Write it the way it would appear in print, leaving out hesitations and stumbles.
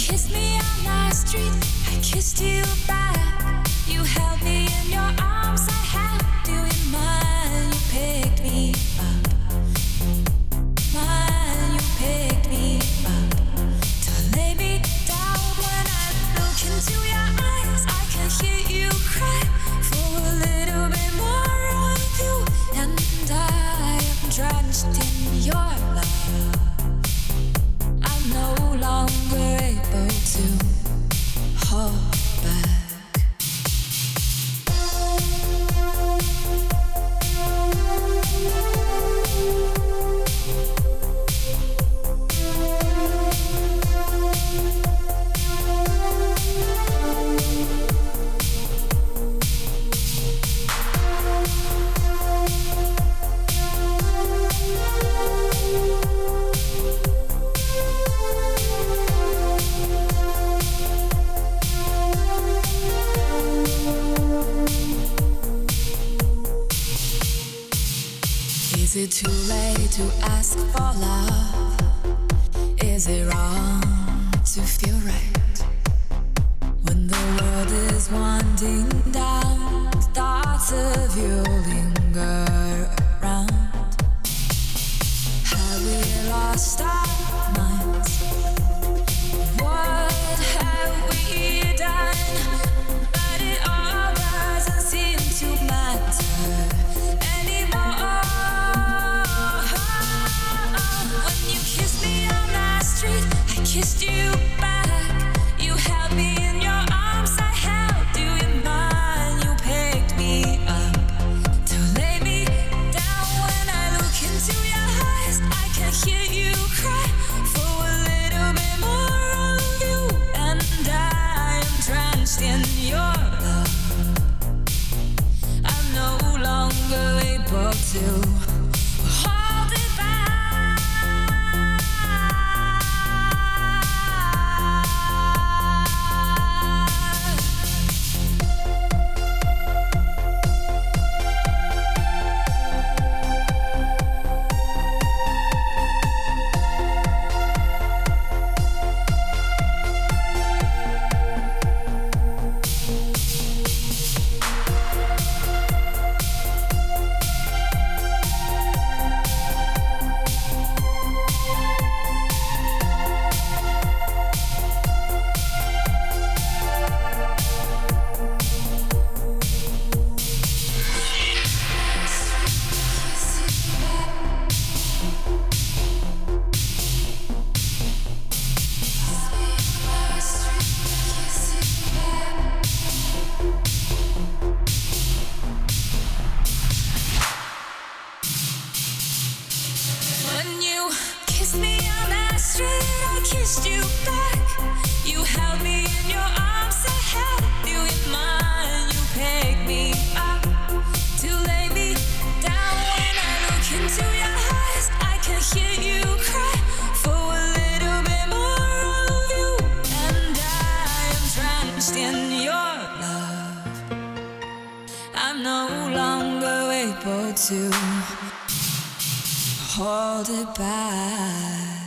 kissed me on the street, I kissed you back. You held me in your arms, I held you in mine. You picked me up, mine. You picked me up to lay me down. When I look into your eyes, I can hear you cry for a little bit more of you, and I am drenched in your love. I'm no longer able to hold back. Is it too late to ask for love? Is it wrong to feel right? When the world is winding down, thoughts of you linger around. Have we lost our minds? What have we done? But it all doesn't seem to matter anymore. I kissed you back. You held me in your arms, I held you in mine. You picked me up to lay me down. When I look into your eyes, I can hear you cry for a little bit more of you, and I am drenched in your love. I'm no longer able to hold it back. I kissed you back. You held me in your arms, I held you in mine. You picked me up to lay me down. When I look into your eyes, I can hear you cry for a little bit more of you, and I am drenched in your love. I'm no longer able to hold it back.